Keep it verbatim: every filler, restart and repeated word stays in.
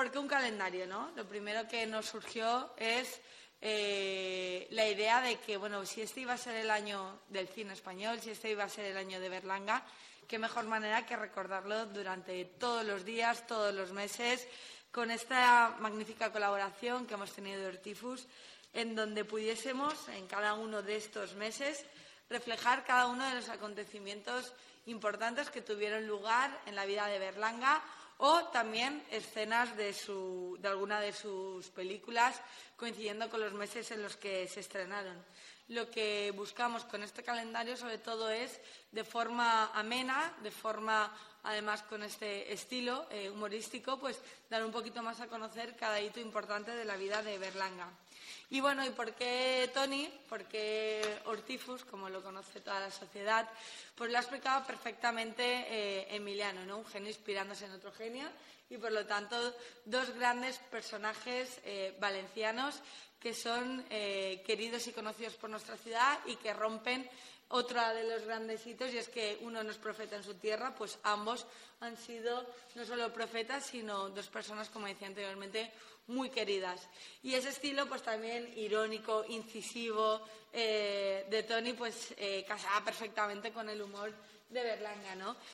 ¿por qué un calendario, no? Lo primero que nos surgió es eh, la idea de que, bueno, si este iba a ser el año del cine español, si este iba a ser el año de Berlanga, qué mejor manera que recordarlo durante todos los días, todos los meses, con esta magnífica colaboración que hemos tenido de Hortifus, en donde pudiésemos, en cada uno de estos meses, reflejar cada uno de los acontecimientos importantes que tuvieron lugar en la vida de Berlanga o también escenas de, su, de alguna de sus películas coincidiendo con los meses en los que se estrenaron. Lo que buscamos con este calendario, sobre todo, es de forma amena, de forma, además, con este estilo eh, humorístico, pues dar un poquito más a conocer cada hito importante de la vida de Berlanga. Y bueno, ¿y por qué Toni? ¿Por qué Hortifus, como lo conoce toda la sociedad? Pues lo ha explicado perfectamente eh, Emiliano, ¿no? Un genio inspirándose en otro genio y, por lo tanto, dos grandes personajes eh, valencianos que son eh, queridos y conocidos por nuestra ciudad y que rompen otro de los grandes hitos, y es que uno no es profeta en su tierra, pues ambos han sido no solo profetas, sino dos personas, como decía anteriormente, muy queridas. Y ese estilo, pues también irónico, incisivo, eh, de Toni, pues eh, casaba perfectamente con el humor de Berlanga, ¿no?